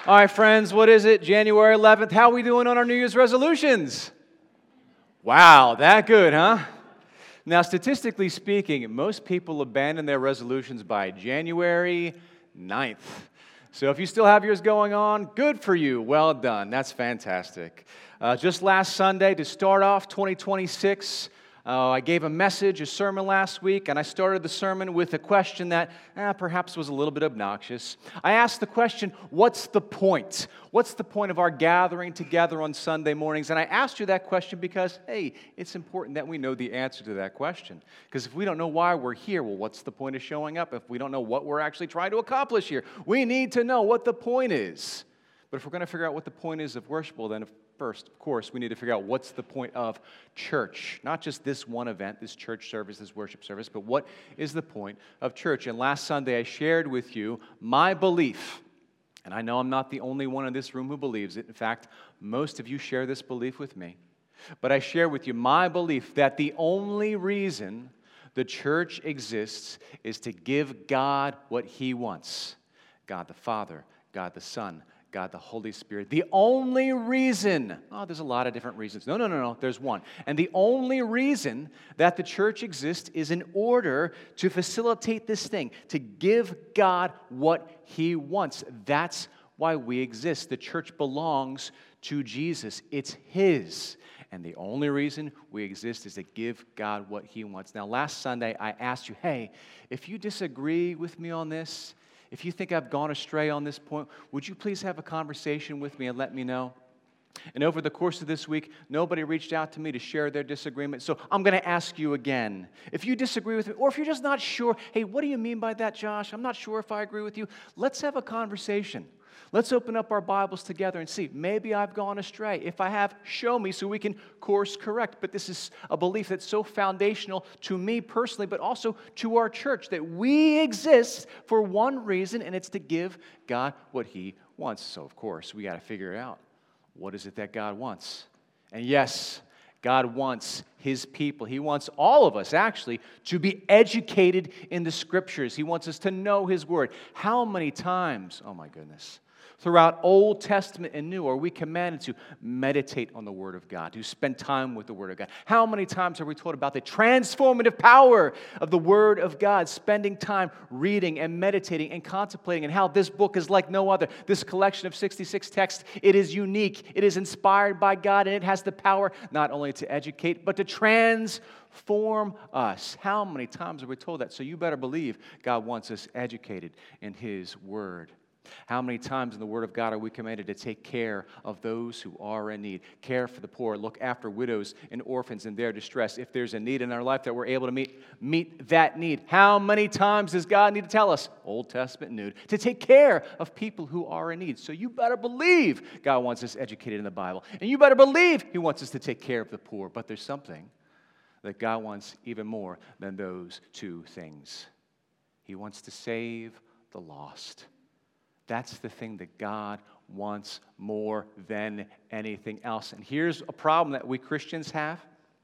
All right, friends, what is it? January 11th. How are we doing on our New Year's resolutions? Wow, that good, huh? Now, statistically speaking, most people abandon their resolutions by January 9th. So if you still have yours going on, good for you. Well done. That's fantastic. Just last Sunday, to start off 2026, I gave a sermon last week, and I started the sermon with a question that perhaps was a little bit obnoxious. I asked the question, what's the point? What's the point of our gathering together on Sunday mornings? And I asked you that question because, hey, it's important that we know the answer to that question. Because if we don't know why we're here, well, what's the point of showing up? If we don't know what we're actually trying to accomplish here, we need to know what the point is. But if we're going to figure out what the point is of worship, well, then first, of course, we need to figure out what's the point of church. Not just this one event, this church service, this worship service, but what is the point of church? And last Sunday, I shared with you my belief. And I know I'm not the only one in this room who believes it. In fact, most of you share this belief with me. But I share with you my belief that the only reason the church exists is to give God what He wants. God the Father, God the Son, God the Holy Spirit. The only reason, there's a lot of different reasons. No, there's one. And the only reason that the church exists is in order to facilitate this thing, to give God what He wants. That's why we exist. The church belongs to Jesus. It's His. And the only reason we exist is to give God what He wants. Now, last Sunday, I asked you, hey, if you disagree with me on this, if you think I've gone astray on this point, would you please have a conversation with me and let me know? And over the course of this week, nobody reached out to me to share their disagreement. So I'm going to ask you again. If you disagree with me, or if you're just not sure, hey, what do you mean by that, Josh? I'm not sure if I agree with you. Let's have a conversation. Let's open up our Bibles together and see. Maybe I've gone astray. If I have, show me so we can course correct. But this is a belief that's so foundational to me personally, but also to our church, that we exist for one reason, and it's to give God what He wants. So, of course, we got to figure it out. What is it that God wants? And yes, God wants His people. He wants all of us, actually, to be educated in the Scriptures. He wants us to know His Word. How many times, oh my goodness, throughout Old Testament and New, are we commanded to meditate on the Word of God, to spend time with the Word of God? How many times are we told about the transformative power of the Word of God, spending time reading and meditating and contemplating, and how this book is like no other? This collection of 66 texts, it is unique, it is inspired by God, and it has the power not only to educate, but to transform us. How many times are we told that? So you better believe God wants us educated in His Word. How many times in the Word of God are we commanded to take care of those who are in need, care for the poor, look after widows and orphans in their distress? If there's a need in our life that we're able to meet that need. How many times does God need to tell us, Old Testament and New, to take care of people who are in need? So you better believe God wants us educated in the Bible. And you better believe He wants us to take care of the poor. But there's something that God wants even more than those two things. He wants to save the lost. That's the thing that God wants more than anything else. And here's a problem that we Christians have.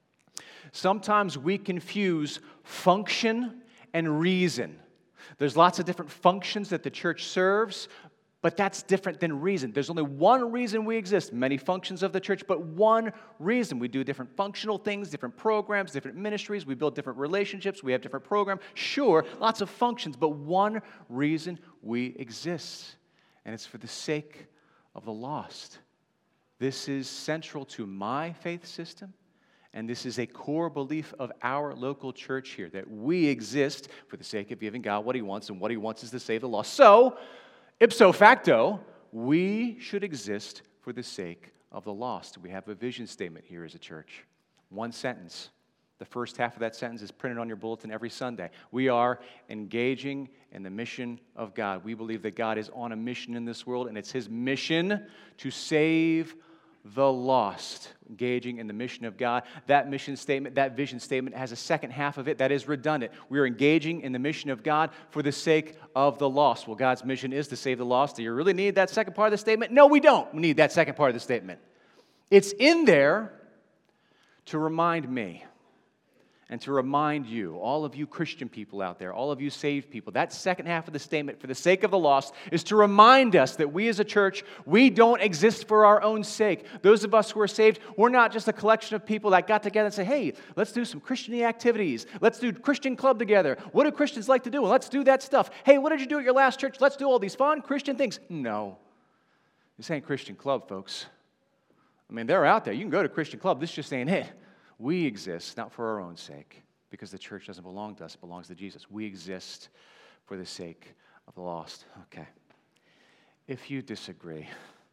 Sometimes we confuse function and reason. There's lots of different functions that the church serves, but that's different than reason. There's only one reason we exist. Many functions of the church, but one reason. We do different functional things, different programs, different ministries. We build different relationships. We have different programs. Sure, lots of functions, but one reason we exist. And it's for the sake of the lost. This is central to my faith system. And this is a core belief of our local church here, that we exist for the sake of giving God what He wants, and what He wants is to save the lost. So, ipso facto, we should exist for the sake of the lost. We have a vision statement here as a church. One sentence. The first half of that sentence is printed on your bulletin every Sunday. We are engaging in the mission of God. We believe that God is on a mission in this world, and it's His mission to save the lost. Engaging in the mission of God. That mission statement, that vision statement has a second half of it that is redundant. We are engaging in the mission of God for the sake of the lost. Well, God's mission is to save the lost. Do you really need that second part of the statement? No, we don't need that second part of the statement. It's in there to remind me and to remind you, all of you Christian people out there, all of you saved people, that second half of the statement, for the sake of the lost, is to remind us that we as a church, we don't exist for our own sake. Those of us who are saved, we're not just a collection of people that got together and say, hey, let's do some Christian activities. Let's do Christian club together. What do Christians like to do? Well, let's do that stuff. Hey, what did you do at your last church? Let's do all these fun Christian things. No. This ain't Christian club, folks. I mean, they're out there. You can go to Christian club. This just ain't it. We exist not for our own sake, because the church doesn't belong to us, it belongs to Jesus. We exist for the sake of the lost. Okay. If you disagree,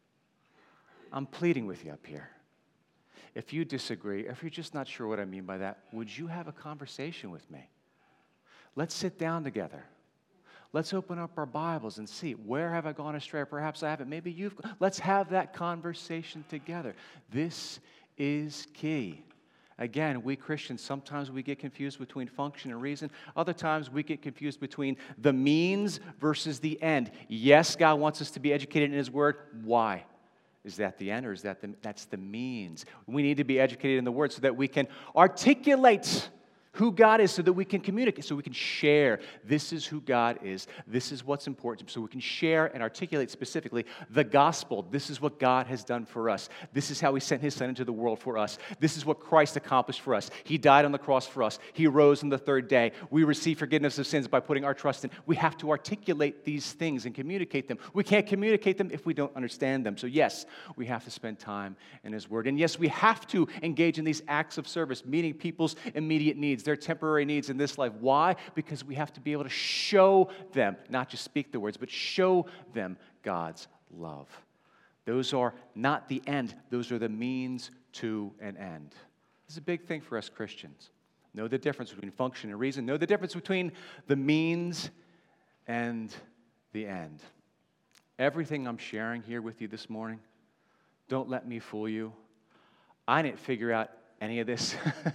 I'm pleading with you up here. If you disagree, if you're just not sure what I mean by that, would you have a conversation with me? Let's sit down together. Let's open up our Bibles and see, where have I gone astray? Perhaps I haven't. Maybe you've. Let's have that conversation together. This is key. Again, we Christians, sometimes we get confused between function and reason. Other times we get confused between the means versus the end. Yes, God wants us to be educated in His Word. Why? Is that the end, or is that's the means? We need to be educated in the Word so that we can articulate who God is, so that we can communicate, so we can share. This is who God is. This is what's important. So we can share and articulate specifically the gospel. This is what God has done for us. This is how He sent His Son into the world for us. This is what Christ accomplished for us. He died on the cross for us. He rose on the third day. We receive forgiveness of sins by putting our trust in. We have to articulate these things and communicate them. We can't communicate them if we don't understand them. So yes, we have to spend time in His Word. And yes, we have to engage in these acts of service, meeting people's immediate needs, their temporary needs in this life. Why? Because we have to be able to show them, not just speak the words, but show them God's love. Those are not the end. Those are the means to an end. This is a big thing for us Christians. Know the difference between function and reason. Know the difference between the means and the end. Everything I'm sharing here with you this morning, don't let me fool you. I didn't figure out any of this.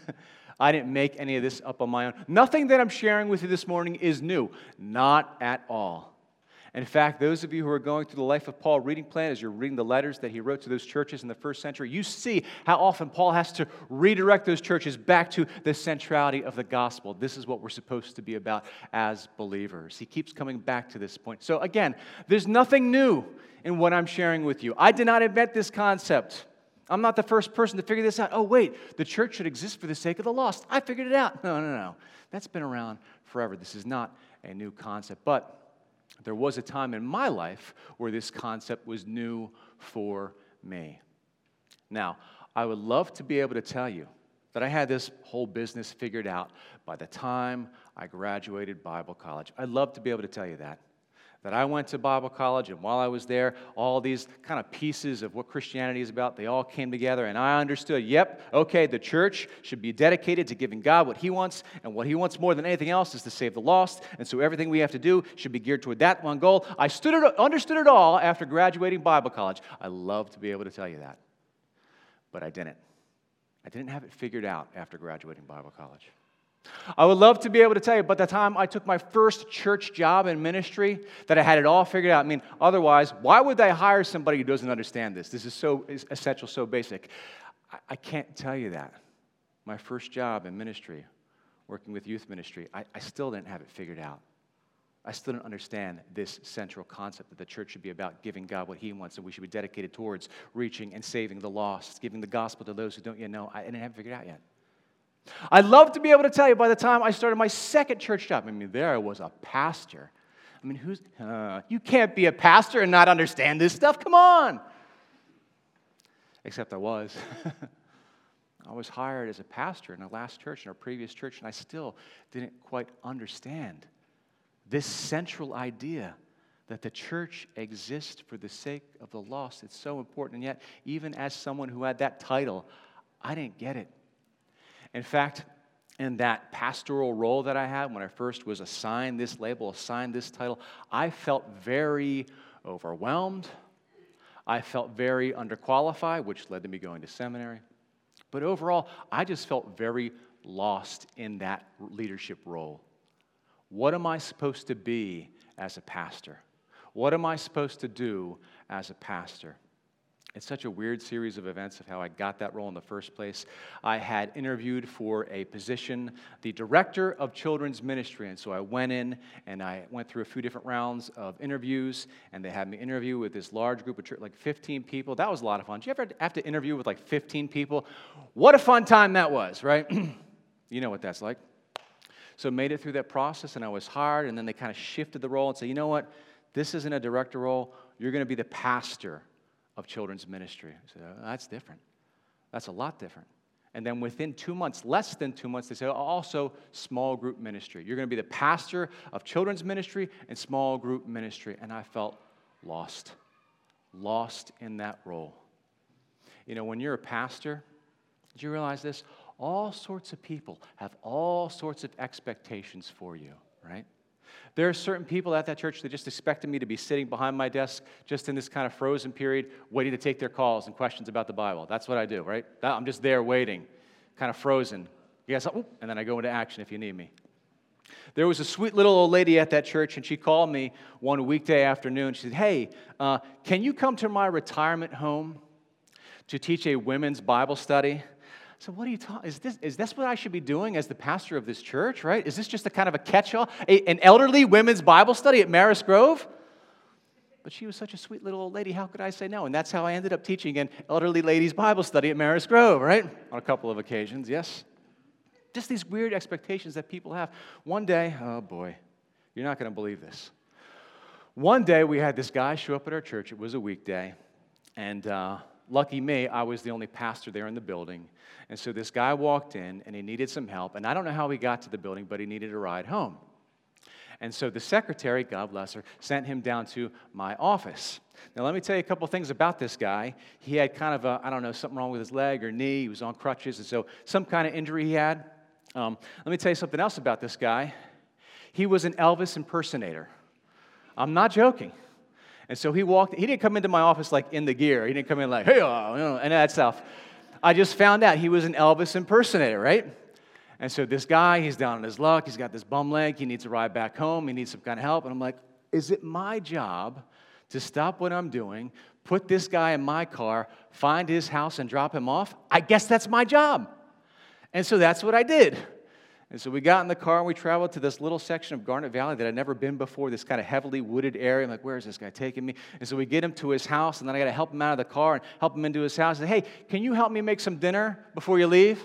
I didn't make any of this up on my own. Nothing that I'm sharing with you this morning is new. Not at all. In fact, those of you who are going through the Life of Paul reading plan, as you're reading the letters that he wrote to those churches in the first century, you see how often Paul has to redirect those churches back to the centrality of the gospel. This is what we're supposed to be about as believers. He keeps coming back to this point. So again, there's nothing new in what I'm sharing with you. I did not invent this concept. I'm not the first person to figure this out. Oh, wait, the church should exist for the sake of the lost. I figured it out. No. That's been around forever. This is not a new concept. But there was a time in my life where this concept was new for me. Now, I would love to be able to tell you that I had this whole business figured out by the time I graduated Bible college. I'd love to be able to tell you that I went to Bible college, and while I was there, all these kind of pieces of what Christianity is about, they all came together, and I understood, the church should be dedicated to giving God what He wants, and what He wants more than anything else is to save the lost, and so everything we have to do should be geared toward that one goal. I understood it all after graduating Bible college. I love to be able to tell you that, but I didn't. I didn't have it figured out after graduating Bible college. I would love to be able to tell you, by the time I took my first church job in ministry, that I had it all figured out. I mean, otherwise, why would they hire somebody who doesn't understand this? This is so essential, so basic. I can't tell you that. My first job in ministry, working with youth ministry, I still didn't have it figured out. I still didn't understand this central concept that the church should be about giving God what He wants, and we should be dedicated towards reaching and saving the lost, giving the gospel to those who don't yet know. I didn't have it figured out yet. I'd love to be able to tell you by the time I started my second church job, there I was a pastor. You can't be a pastor and not understand this stuff. Come on. Except I was. I was hired as a pastor in our last church, in our previous church, and I still didn't quite understand this central idea that the church exists for the sake of the lost. It's so important, and yet, even as someone who had that title, I didn't get it. In fact, in that pastoral role that I had when I first was assigned this label, assigned this title, I felt very overwhelmed. I felt very underqualified, which led to me going to seminary. But overall, I just felt very lost in that leadership role. What am I supposed to be as a pastor? What am I supposed to do as a pastor? It's such a weird series of events of how I got that role in the first place. I had interviewed for a position, the director of children's ministry, and so I went in and I went through a few different rounds of interviews, and they had me interview with this large group of like 15 people. That was a lot of fun. Did you ever have to interview with like 15 people? What a fun time that was, right? You know what that's like. So I made it through that process, and I was hired, and then they kind of shifted the role and said, you know what, this isn't a director role. You're going to be the pastor of children's ministry. I said, oh, that's different. That's a lot different. And then within 2 months, less than 2 months, they said, also small group ministry. You're going to be the pastor of children's ministry and small group ministry. And I felt lost in that role. You know, when you're a pastor, did you realize this? All sorts of people have all sorts of expectations for you, right? There are certain people at that church that just expected me to be sitting behind my desk just in this kind of frozen period, waiting to take their calls and questions about the Bible. That's what I do, right? I'm just there waiting, kind of frozen. Yes, and then I go into action if you need me. There was a sweet little old lady at that church, and she called me one weekday afternoon. She said, hey, can you come to my retirement home to teach a women's Bible study? So what are you talking? Is this what I should be doing as the pastor of this church, right? Is this just a kind of a catch-all, an elderly women's Bible study at Marist Grove? But she was such a sweet little old lady. How could I say no? And that's how I ended up teaching an elderly ladies' Bible study at Marist Grove, right? On a couple of occasions, yes. Just these weird expectations that people have. One day, oh boy, you're not going to believe this. One day we had this guy show up at our church. It was a weekday, and lucky me, I was the only pastor there in the building. And so this guy walked in, and he needed some help. And I don't know how he got to the building, but he needed a ride home. And so the secretary, God bless her, sent him down to my office. Now, let me tell you a couple things about this guy. He had kind of something wrong with his leg or knee. He was on crutches, and so some kind of injury he had. Let me tell you something else about this guy. He was an Elvis impersonator. I'm not joking. And so he didn't come into my office like in the gear. He didn't come in like, hey, and that stuff. I just found out he was an Elvis impersonator, right? And so this guy, he's down on his luck. He's got this bum leg. He needs a ride back home. He needs some kind of help. And I'm like, is it my job to stop what I'm doing, put this guy in my car, find his house, and drop him off? I guess that's my job. And so that's what I did. And so we got in the car and we traveled to this little section of Garnet Valley that I'd never been before, this kind of heavily wooded area. I'm like, where is this guy taking me? And so we get him to his house, and then I got to help him out of the car and help him into his house. I said, hey, can you help me make some dinner before you leave?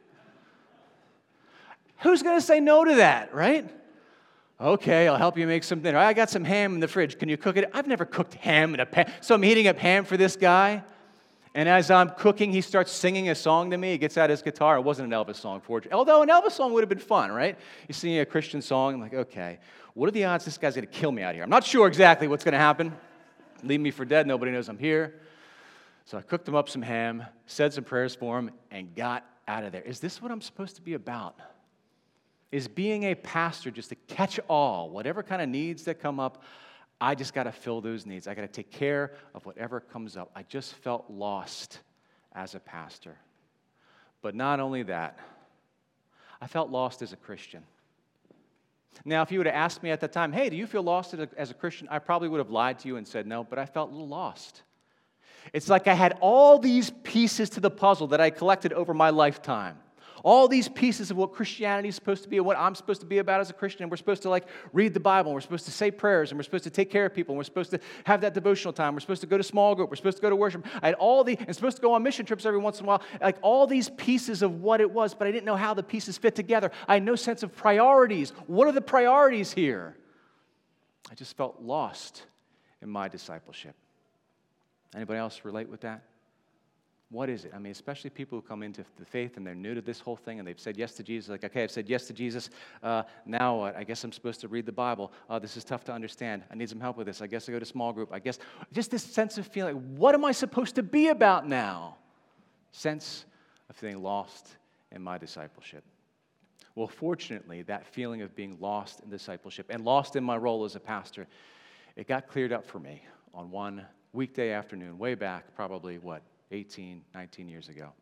Who's going to say no to that, right? Okay, I'll help you make some dinner. I got some ham in the fridge. Can you cook it? I've never cooked ham in a pan. So I'm heating up ham for this guy. And as I'm cooking, he starts singing a song to me. He gets out his guitar. It wasn't an Elvis song, fortunately. Although an Elvis song would have been fun, right? He's singing a Christian song. I'm like, okay, what are the odds this guy's going to kill me out here? I'm not sure exactly what's going to happen. Leave me for dead. Nobody knows I'm here. So I cooked him up some ham, said some prayers for him, and got out of there. Is this what I'm supposed to be about? Is being a pastor just to catch all, whatever kind of needs that come up? I just got to fill those needs. I got to take care of whatever comes up. I just felt lost as a pastor. But not only that, I felt lost as a Christian. Now, if you would have asked me at that time, hey, do you feel lost as a Christian? I probably would have lied to you and said no, but I felt a little lost. It's like I had all these pieces to the puzzle that I collected over my lifetime. All these pieces of what Christianity is supposed to be and what I'm supposed to be about as a Christian. And we're supposed to read the Bible. And we're supposed to say prayers. And we're supposed to take care of people. And we're supposed to have that devotional time. We're supposed to go to small group. We're supposed to go to worship. I had and supposed to go on mission trips every once in a while. Like all these pieces of what it was, but I didn't know how the pieces fit together. I had no sense of priorities. What are the priorities here? I just felt lost in my discipleship. Anybody else relate with that? What is it? I mean, especially people who come into the faith and they're new to this whole thing and they've said yes to Jesus. Like, okay, I've said yes to Jesus. Now what? I guess I'm supposed to read the Bible. This is tough to understand. I need some help with this. I guess I go to small group. I guess just this sense of feeling, what am I supposed to be about now? Sense of feeling lost in my discipleship. Well, fortunately, that feeling of being lost in discipleship and lost in my role as a pastor, it got cleared up for me on one weekday afternoon, way back, probably, 18, 19 years ago.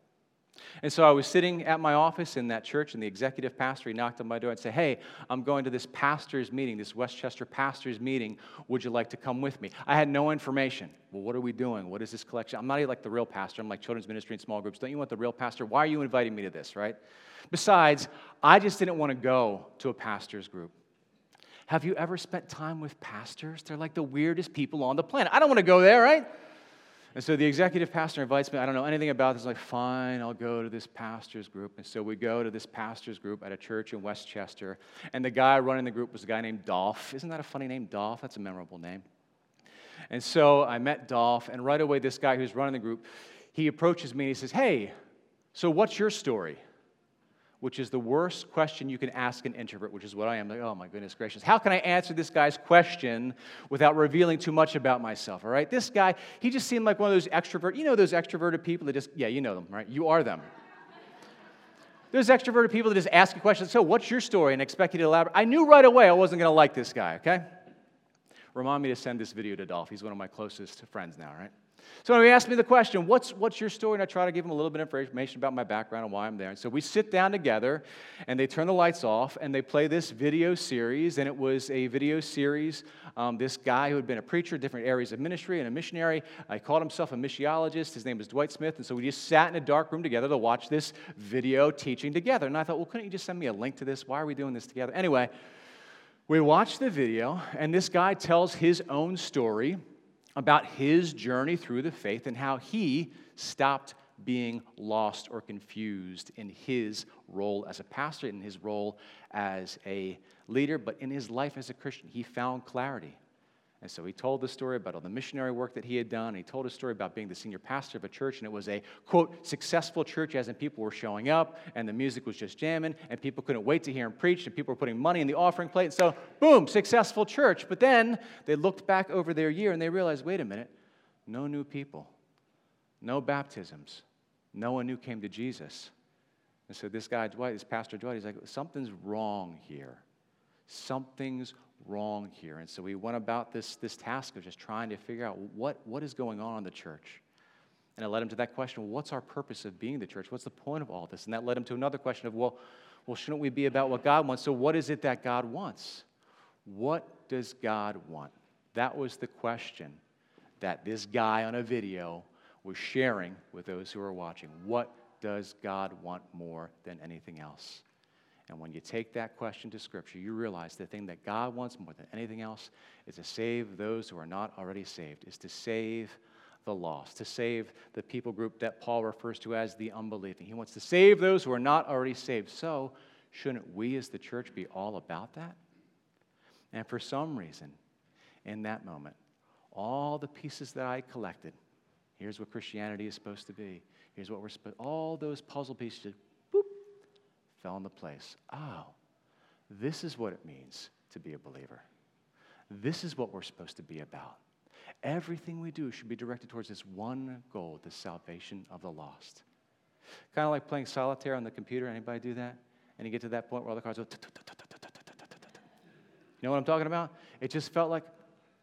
And so I was sitting at my office in that church, and the executive pastor, he knocked on my door and said, "Hey, I'm going to this pastor's meeting, this Westchester pastor's meeting. Would you like to come with me?" I had no information. Well, what are we doing? What is this collection? I'm not like the real pastor. I'm like children's ministry and small groups. Don't you want the real pastor? Why are you inviting me to this, right? Besides, I just didn't want to go to a pastor's group. Have you ever spent time with pastors? They're like the weirdest people on the planet. I don't want to go there, right? And so the executive pastor invites me. I don't know anything about this. I'm like, fine, I'll go to this pastor's group. And so we go to this pastor's group at a church in Westchester. And the guy running the group was a guy named Dolph. Isn't that a funny name, Dolph? That's a memorable name. And so I met Dolph, and right away this guy who's running the group, he approaches me and he says, "Hey, so what's your story?" Which is the worst question you can ask an introvert, which is what I am. Like, oh my goodness gracious. How can I answer this guy's question without revealing too much about myself, all right? This guy, he just seemed like one of those extrovert, you know those extroverted people that just, yeah, you know them, right? You are them. Those extroverted people that just ask you questions, "So what's your story?" and expect you to elaborate. I knew right away I wasn't going to like this guy, okay? Remind me to send this video to Dolph. He's one of my closest friends now, right? So when he asked me the question, what's your story? And I try to give him a little bit of information about my background and why I'm there. And so we sit down together, and they turn the lights off, and they play this video series. And it was a video series. This guy who had been a preacher, different areas of ministry, and a missionary, he called himself a missiologist. His name was Dwight Smith. And so we just sat in a dark room together to watch this video teaching together. And I thought, well, couldn't you just send me a link to this? Why are we doing this together? Anyway, we watched the video, and this guy tells his own story about his journey through the faith and how he stopped being lost or confused in his role as a pastor, in his role as a leader, but in his life as a Christian. He found clarity. And so he told the story about all the missionary work that he had done. He told a story about being the senior pastor of a church, and it was a, quote, successful church, as in people were showing up, and the music was just jamming, and people couldn't wait to hear him preach, and people were putting money in the offering plate. And so, boom, successful church. But then they looked back over their year, and they realized, wait a minute, no new people, no baptisms, no one new came to Jesus. And so this guy, Dwight, this Pastor Dwight, he's like, something's wrong here. Something's wrong here. And so we went about this task of just trying to figure out what is going on in the church. And it led him to that question, well, what's our purpose of being the church? What's the point of all this? And that led him to another question of, well, shouldn't we be about what God wants? So what is it that God wants? What does God want? That was the question that this guy on a video was sharing with those who were watching. What does God want more than anything else? And when you take that question to Scripture, you realize the thing that God wants more than anything else is to save those who are not already saved, is to save the lost, to save the people group that Paul refers to as the unbelieving. He wants to save those who are not already saved. So, shouldn't we as the church be all about that? And for some reason, in that moment, all the pieces that I collected, here's what Christianity is supposed to be, here's what we're supposed to, all those puzzle pieces, boop, fell into place. Oh, this is what it means to be a believer. This is what we're supposed to be about. Everything we do should be directed towards this one goal, the salvation of the lost. Kind of like playing solitaire on the computer. Anybody do that? And you get to that point where all the cards go, you know what I'm talking about? It just felt like,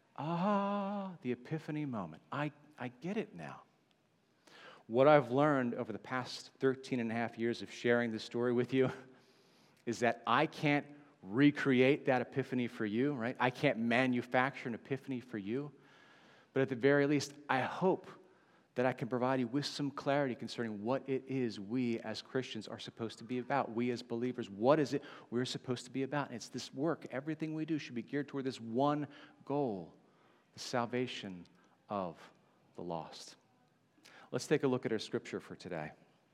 the epiphany moment. I get it now. What I've learned over the past 13 and a half years of sharing this story with you is that I can't recreate that epiphany for you, right? I can't manufacture an epiphany for you. But at the very least, I hope that I can provide you with some clarity concerning what it is we as Christians are supposed to be about. We as believers, what is it we're supposed to be about? And it's this work. Everything we do should be geared toward this one goal, the salvation of the lost. Let's take a look at our scripture for today.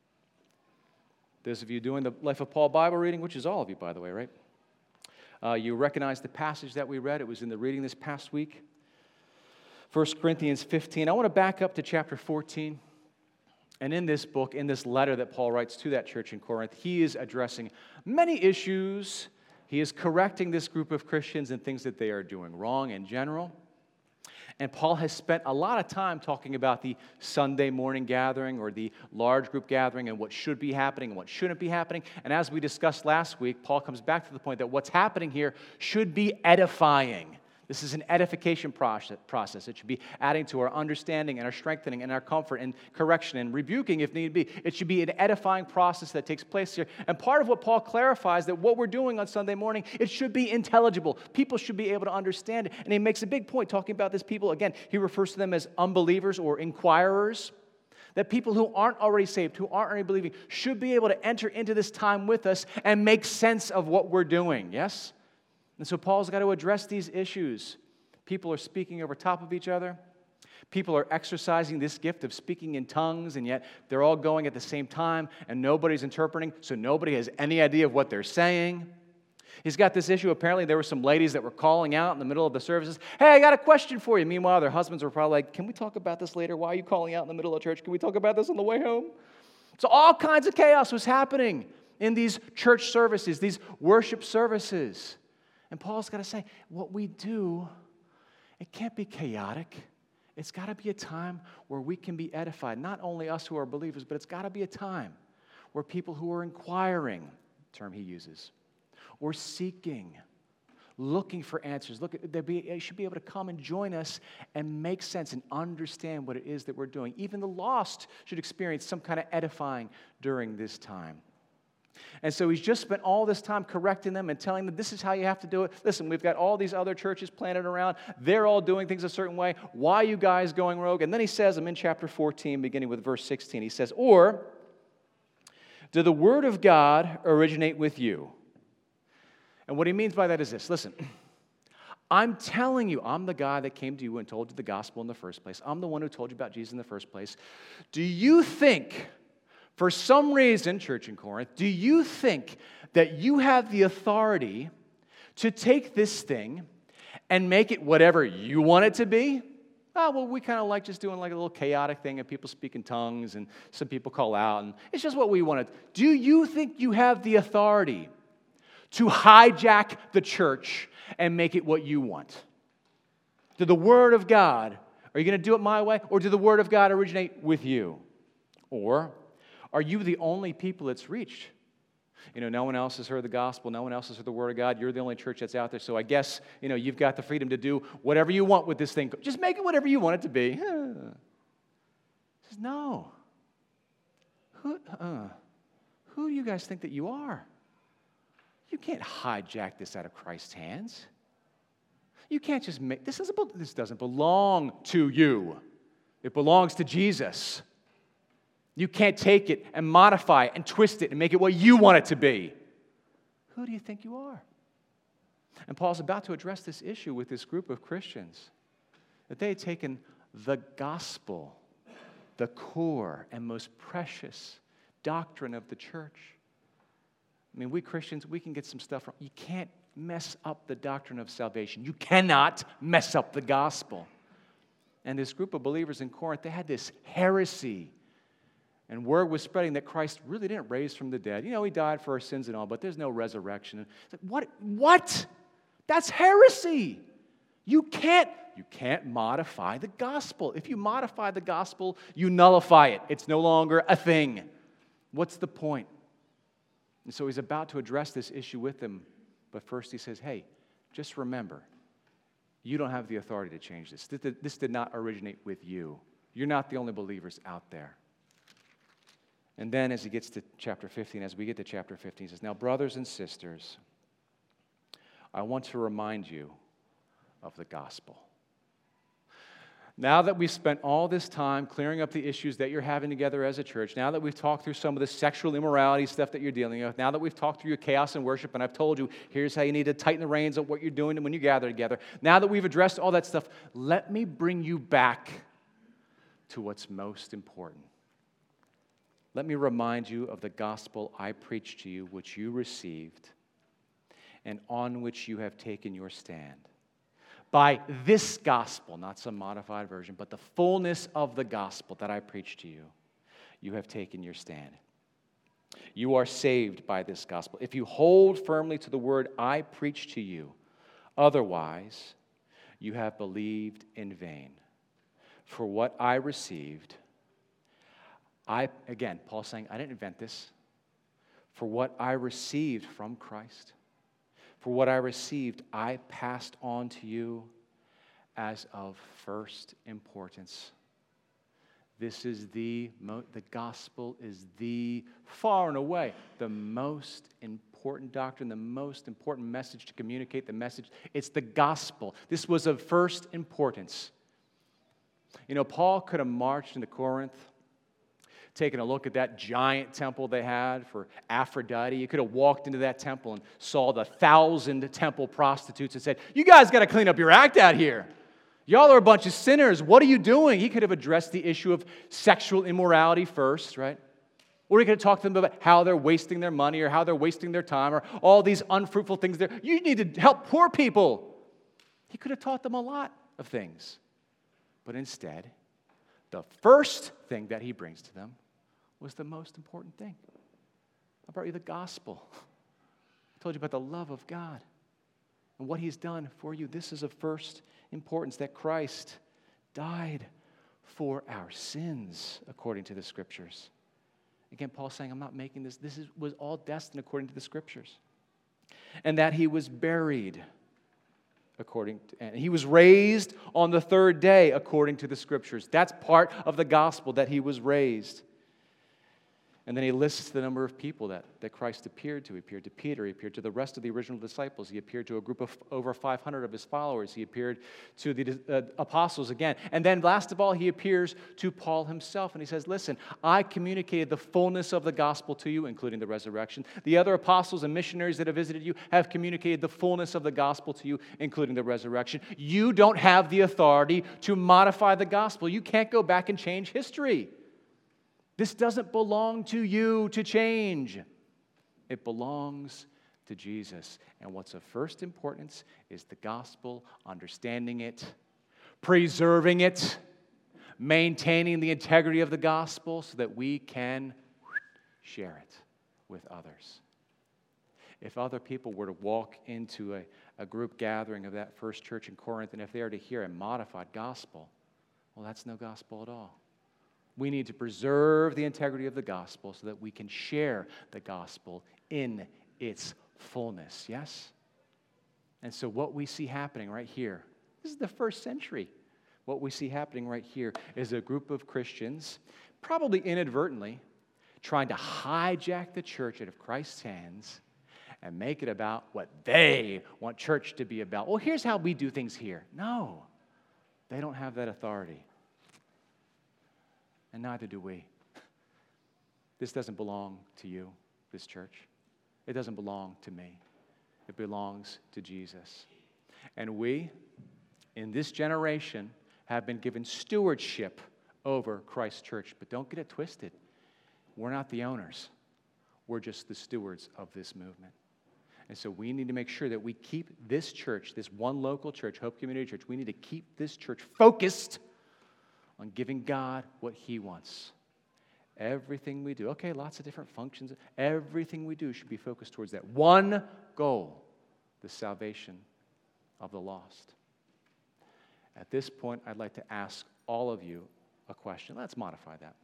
Those of you doing the Life of Paul Bible reading, which is all of you, by the way, right? You recognize the passage that we read. It was in the reading this past week. 1 Corinthians 15. I want to back up to chapter 14. And in this book, in this letter that Paul writes to that church in Corinth, he is addressing many issues. He is correcting this group of Christians and things that they are doing wrong in general. And Paul has spent a lot of time talking about the Sunday morning gathering or the large group gathering and what should be happening and what shouldn't be happening. And as we discussed last week, Paul comes back to the point that what's happening here should be edifying. This is an edification process. It should be adding to our understanding and our strengthening and our comfort and correction and rebuking if need be. It should be an edifying process that takes place here. And part of what Paul clarifies, that what we're doing on Sunday morning, it should be intelligible. People should be able to understand it. And he makes a big point talking about this people. Again, he refers to them as unbelievers or inquirers. That people who aren't already saved, who aren't already believing, should be able to enter into this time with us and make sense of what we're doing, yes? And so Paul's got to address these issues. People are speaking over top of each other. People are exercising this gift of speaking in tongues, and yet they're all going at the same time, and nobody's interpreting, so nobody has any idea of what they're saying. He's got this issue. Apparently, there were some ladies that were calling out in the middle of the services, "Hey, I got a question for you." Meanwhile, their husbands were probably like, "Can we talk about this later? Why are you calling out in the middle of church? Can we talk about this on the way home?" So all kinds of chaos was happening in these church services, these worship services. And Paul's got to say, what we do, it can't be chaotic. It's got to be a time where we can be edified. Not only us who are believers, but it's got to be a time where people who are inquiring, term he uses, or seeking, looking for answers. They should be able to come and join us and make sense and understand what it is that we're doing. Even the lost should experience some kind of edifying during this time. And so he's just spent all this time correcting them and telling them, this is how you have to do it. Listen, we've got all these other churches planted around. They're all doing things a certain way. Why are you guys going rogue? And then he says, I'm in chapter 14, beginning with verse 16. He says, or, did the word of God originate with you? And what he means by that is this. Listen, I'm telling you, I'm the guy that came to you and told you the gospel in the first place. I'm the one who told you about Jesus in the first place. Do you think, for some reason, church in Corinth, do you think that you have the authority to take this thing and make it whatever you want it to be? Oh, well, we kind of like just doing like a little chaotic thing and people speak in tongues and some people call out and it's just what we want to. Do you think you have the authority to hijack the church and make it what you want? To the Word of God, are you going to do it my way, or did the Word of God originate with you? Or are you the only people it's reached? You know, no one else has heard the gospel, no one else has heard the Word of God, you're the only church that's out there, so I guess, you know, you've got the freedom to do whatever you want with this thing. Just make it whatever you want it to be. He says, no. Who do you guys think that you are? You can't hijack this out of Christ's hands. You can't just make, this doesn't belong to you. It belongs to Jesus. You can't take it and modify it and twist it and make it what you want it to be. Who do you think you are? And Paul's about to address this issue with this group of Christians, that they had taken the gospel, the core and most precious doctrine of the church. I mean, we Christians, we can get some stuff wrong. You can't mess up the doctrine of salvation. You cannot mess up the gospel. And this group of believers in Corinth, they had this heresy. And word was spreading that Christ really didn't raise from the dead. You know, he died for our sins and all, but there's no resurrection. It's like, what? That's heresy. You can't modify the gospel. If you modify the gospel, you nullify it. It's no longer a thing. What's the point? And so he's about to address this issue with them. But first he says, hey, just remember, you don't have the authority to change this. This did not originate with you. You're not the only believers out there. And then as he gets to chapter 15, as we get to chapter 15, he says, now, brothers and sisters, I want to remind you of the gospel. Now that we've spent all this time clearing up the issues that you're having together as a church, now that we've talked through some of the sexual immorality stuff that you're dealing with, now that we've talked through your chaos and worship, and I've told you, here's how you need to tighten the reins on what you're doing when you gather together, now that we've addressed all that stuff, let me bring you back to what's most important. Let me remind you of the gospel I preached to you, which you received, and on which you have taken your stand. By this gospel, not some modified version, but the fullness of the gospel that I preached to you, you have taken your stand. You are saved by this gospel. If you hold firmly to the word I preached to you, otherwise you have believed in vain. For what I received, again, Paul's saying, I didn't invent this. For what I received from Christ, for what I received, I passed on to you as of first importance. This is the gospel is far and away the most important doctrine, the most important message to communicate the message. It's the gospel. This was of first importance. You know, Paul could have marched into Corinth, taken a look at that giant temple they had for Aphrodite. He could have walked into that temple and saw the 1,000 temple prostitutes and said, "You guys got to clean up your act out here. Y'all are a bunch of sinners. What are you doing?" He could have addressed the issue of sexual immorality first, right? Or he could have talked to them about how they're wasting their money or how they're wasting their time or all these unfruitful things there. You need to help poor people. He could have taught them a lot of things. But instead, the first thing that he brings to them was the most important thing. I brought you the gospel. I told you about the love of God and what he's done for you. This is of first importance, that Christ died for our sins according to the Scriptures. Again, Paul's saying, I'm not making this. Was all destined according to the Scriptures. And that he was buried and he was raised on the third day according to the Scriptures. That's part of the gospel, that he was raised. And then he lists the number of people that Christ appeared to. He appeared to Peter. He appeared to the rest of the original disciples. He appeared to a group of over 500 of his followers. He appeared to the apostles again. And then last of all, he appears to Paul himself. And he says, listen, I communicated the fullness of the gospel to you, including the resurrection. The other apostles and missionaries that have visited you have communicated the fullness of the gospel to you, including the resurrection. You don't have the authority to modify the gospel. You can't go back and change history. This doesn't belong to you to change. It belongs to Jesus. And what's of first importance is the gospel, understanding it, preserving it, maintaining the integrity of the gospel so that we can share it with others. If other people were to walk into a group gathering of that first church in Corinth, and if they are to hear a modified gospel, well, that's no gospel at all. We need to preserve the integrity of the gospel so that we can share the gospel in its fullness, yes? And so what we see happening right here, this is the first century. What we see happening right here is a group of Christians, probably inadvertently, trying to hijack the church out of Christ's hands and make it about what they want church to be about. Well, here's how we do things here. No, they don't have that authority. And neither do we. This doesn't belong to you, this church. It doesn't belong to me. It belongs to Jesus. And we, in this generation, have been given stewardship over Christ's church. But don't get it twisted. We're not the owners. We're just the stewards of this movement. And so we need to make sure that we keep this church, this one local church, Hope Community Church, we need to keep this church focused on giving God what he wants. Everything we do, okay, lots of different functions. Everything we do should be focused towards that one goal, the salvation of the lost. At this point, I'd like to ask all of you a question. Let's modify that.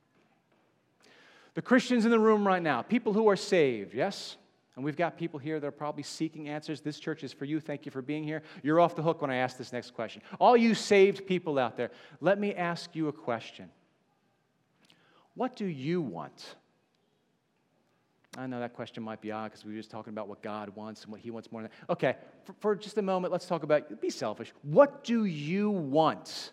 The Christians in the room right now, people who are saved, yes? And we've got people here that are probably seeking answers. This church is for you. Thank you for being here. You're off the hook when I ask this next question. All you saved people out there, let me ask you a question. What do you want? I know that question might be odd because we were just talking about what God wants and what he wants more than that. Okay, for just a moment, let's talk about, be selfish. What do you want?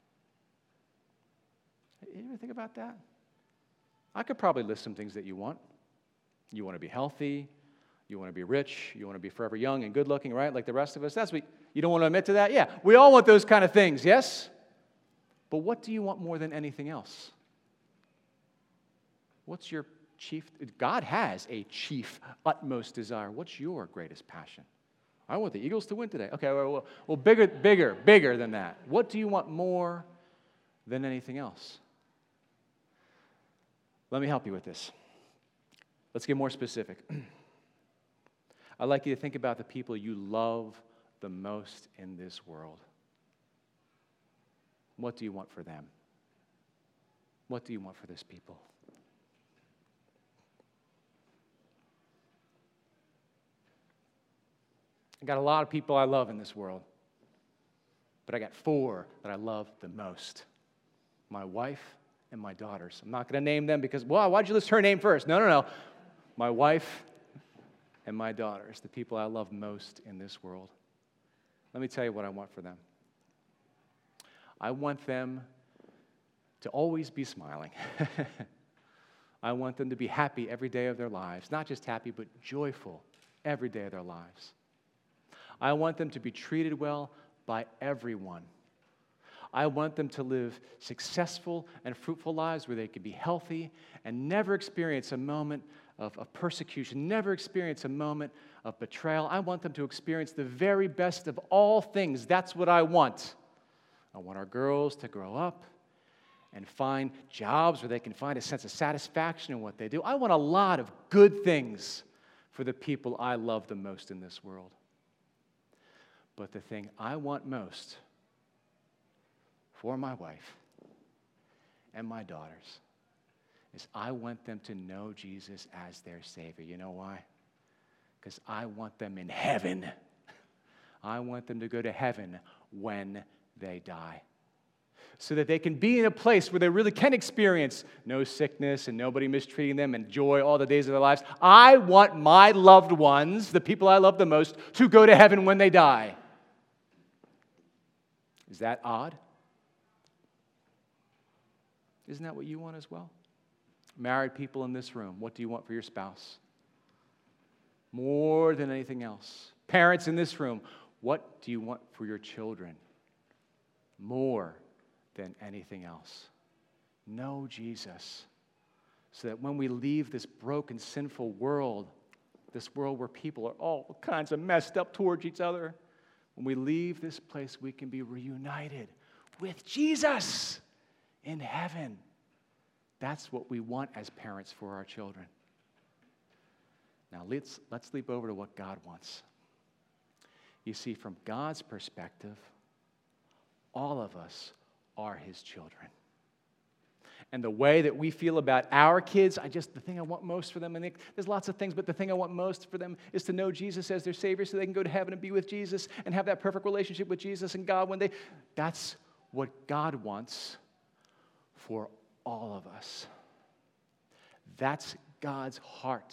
You ever think about that? I could probably list some things that you want. You want to be healthy. You want to be rich. You want to be forever young and good looking, right? Like the rest of us. That's what you don't want to admit to that? Yeah, we all want those kind of things, yes? But what do you want more than anything else? What's your chief? God has a chief, utmost desire. What's your greatest passion? I want the Eagles to win today. Okay, well, bigger than that. What do you want more than anything else? Let me help you with this. Let's get more specific. I'd like you to think about the people you love the most in this world. What do you want for them? What do you want for those people? I got a lot of people I love in this world. but I got 4 that I love the most. My wife and my daughters. I'm not going to name them because, well, why'd you list her name first? No. My wife and my daughters, the people I love most in this world. Let me tell you what I want for them. I want them to always be smiling. I want them to be happy every day of their lives. Not just happy, but joyful every day of their lives. I want them to be treated well by everyone. I want them to live successful and fruitful lives where they can be healthy and never experience a moment of persecution, never experience a moment of betrayal. I want them to experience the very best of all things. That's what I want. I want our girls to grow up and find jobs where they can find a sense of satisfaction in what they do. I want a lot of good things for the people I love the most in this world. But the thing I want most for my wife and my daughters is I want them to know Jesus as their Savior. You know why? Because I want them in heaven. I want them to go to heaven when they die, so that they can be in a place where they really can experience no sickness and nobody mistreating them and joy all the days of their lives. I want my loved ones, the people I love the most, to go to heaven when they die. Is that odd? Isn't that what you want as well? Married people in this room, what do you want for your spouse? More than anything else. Parents in this room, what do you want for your children? More than anything else. Know Jesus, so that when we leave this broken, sinful world, this world where people are all kinds of messed up towards each other, when we leave this place, we can be reunited with Jesus in heaven. That's what we want as parents for our children. Now, let's leap over to what God wants. You see, from God's perspective, all of us are His children. And the way that we feel about our kids, the thing I want most for them, and there's lots of things, but the thing I want most for them is to know Jesus as their Savior so they can go to heaven and be with Jesus and have that perfect relationship with Jesus and God one day. That's what God wants for all of us. That's God's heart.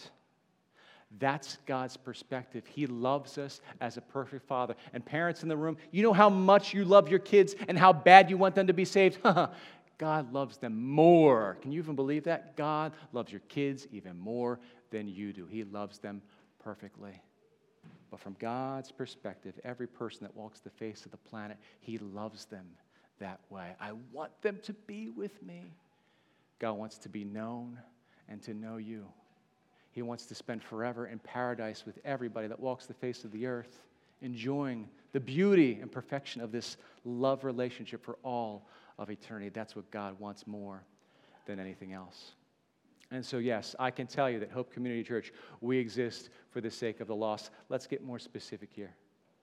That's God's perspective. He loves us as a perfect Father. And parents in the room, you know how much you love your kids and how bad you want them to be saved? God loves them more. Can you even believe that? God loves your kids even more than you do. He loves them perfectly. But from God's perspective, every person that walks the face of the planet, He loves them that way. I want them to be with me. God wants to be known and to know you. He wants to spend forever in paradise with everybody that walks the face of the earth, enjoying the beauty and perfection of this love relationship for all of eternity. That's what God wants more than anything else. And so, yes, I can tell you that Hope Community Church, we exist for the sake of the lost. Let's get more specific here.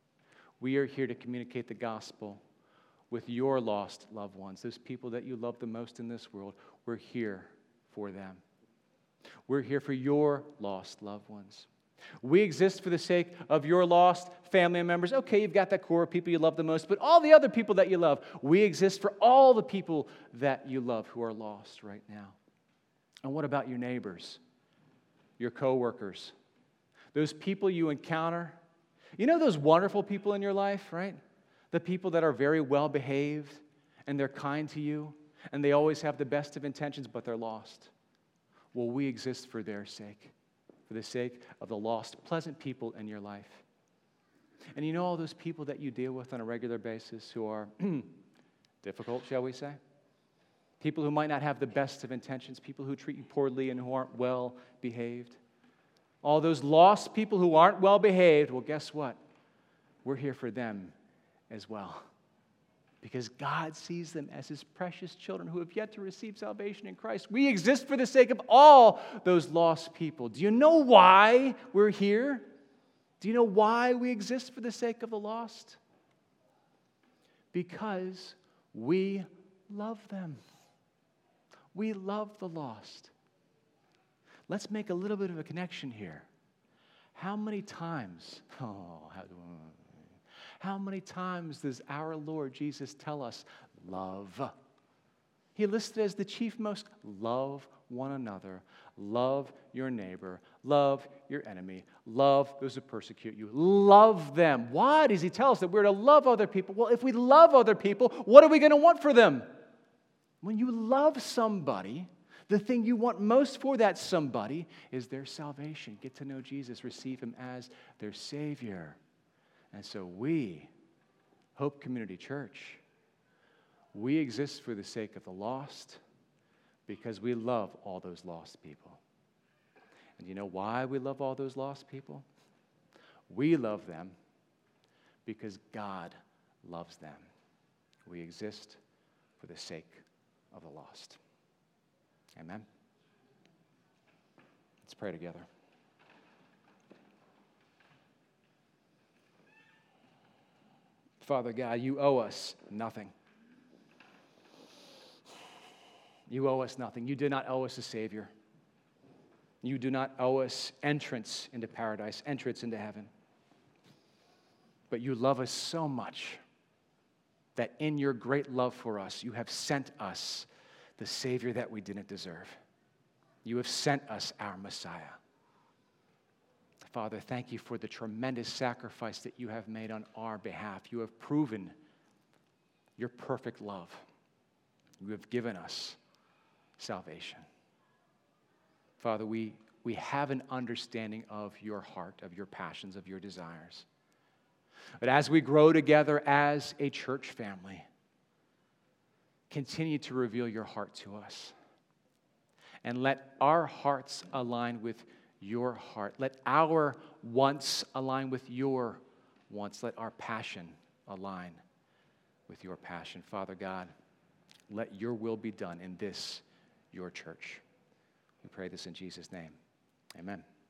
We are here to communicate the gospel with your lost loved ones, those people that you love the most in this world. We're here for them. We're here for your lost loved ones. We exist for the sake of your lost family members. Okay, you've got that core of people you love the most, but all the other people that you love, we exist for all the people that you love who are lost right now. And what about your neighbors, your coworkers, those people you encounter? You know those wonderful people in your life, right? The people that are very well behaved and they're kind to you and they always have the best of intentions, but they're lost. Well, we exist for their sake, for the sake of the lost, pleasant people in your life. And you know all those people that you deal with on a regular basis who are difficult, shall we say? People who might not have the best of intentions, people who treat you poorly and who aren't well behaved. All those lost people who aren't well behaved, well, guess what? We're here for them as well. Because God sees them as His precious children who have yet to receive salvation in Christ. We exist for the sake of all those lost people. Do you know why we're here? Do you know why we exist for the sake of the lost? Because we love them. We love the lost. Let's make a little bit of a connection here. How many times How many times does our Lord Jesus tell us, love? He listed as the chief most, love one another, love your neighbor, love your enemy, love those who persecute you, love them. Why does he tell us that we're to love other people? Well, if we love other people, what are we going to want for them? When you love somebody, the thing you want most for that somebody is their salvation. Get to know Jesus, receive him as their Savior. And so we, Hope Community Church, we exist for the sake of the lost because we love all those lost people. And you know why we love all those lost people? We love them because God loves them. We exist for the sake of the lost. Amen. Let's pray together. Father God, you owe us nothing. You owe us nothing. You did not owe us a Savior. You do not owe us entrance into paradise, entrance into heaven. But you love us so much that in your great love for us, you have sent us the Savior that we didn't deserve. You have sent us our Messiah. Father, thank you for the tremendous sacrifice that you have made on our behalf. You have proven your perfect love. You have given us salvation. Father, we have an understanding of your heart, of your passions, of your desires. But as we grow together as a church family, continue to reveal your heart to us. And let our hearts align with your heart. Let our wants align with your wants. Let our passion align with your passion. Father God, let your will be done in this, your church. We pray this in Jesus' name. Amen.